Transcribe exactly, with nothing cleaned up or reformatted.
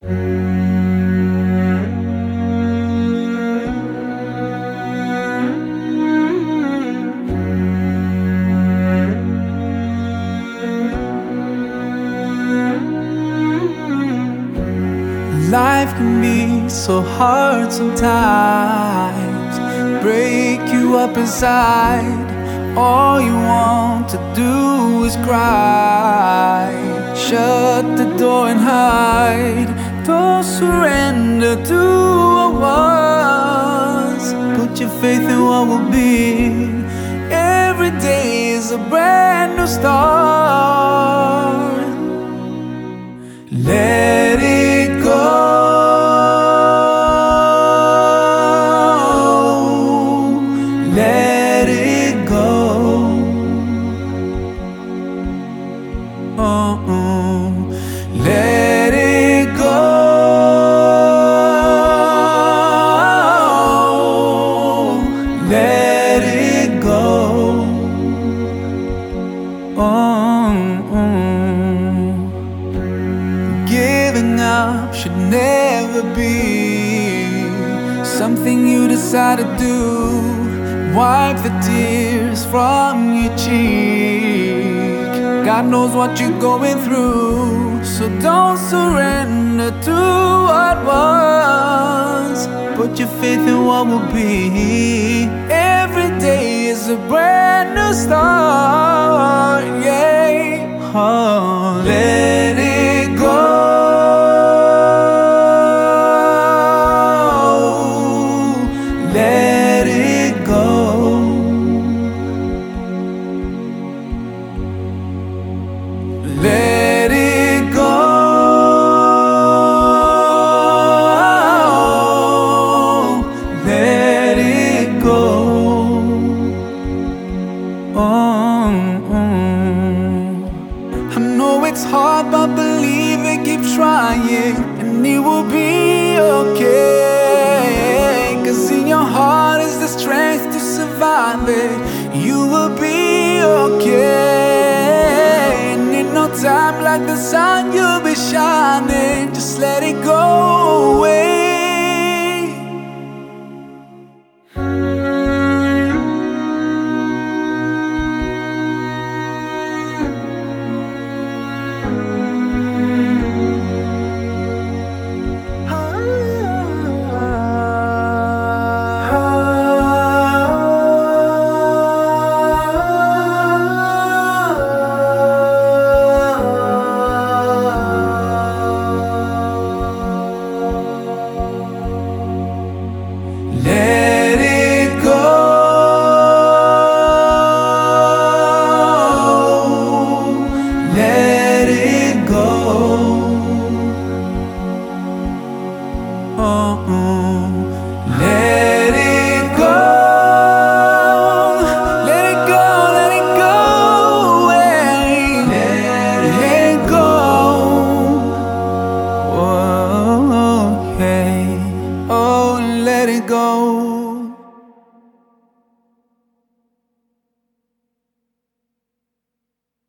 Life can be so hard sometimes, break you up inside. All you want to do is cry. Shut the door and hide. Don't surrender to what was. Put your faith in what will be. Every day is a brand new start. Let it go. Let it go. Oh, oh. Let it go. Let it go. Oh, oh. Giving up should never be something you decide to do. Wipe the tears from your cheek. God knows what you're going through, so don't surrender to what was. Put your faith in what will be. Every day is a brand new start. Yeah. Oh, let it go. Let it go. Let it go. Let it go. Oh, oh. I know it's hard, but believe it, keep trying, and it will be okay. Cause in your heart is the strength to survive it. You will be okay. And in no time, like the sun, you'll be shining. Just let it go away.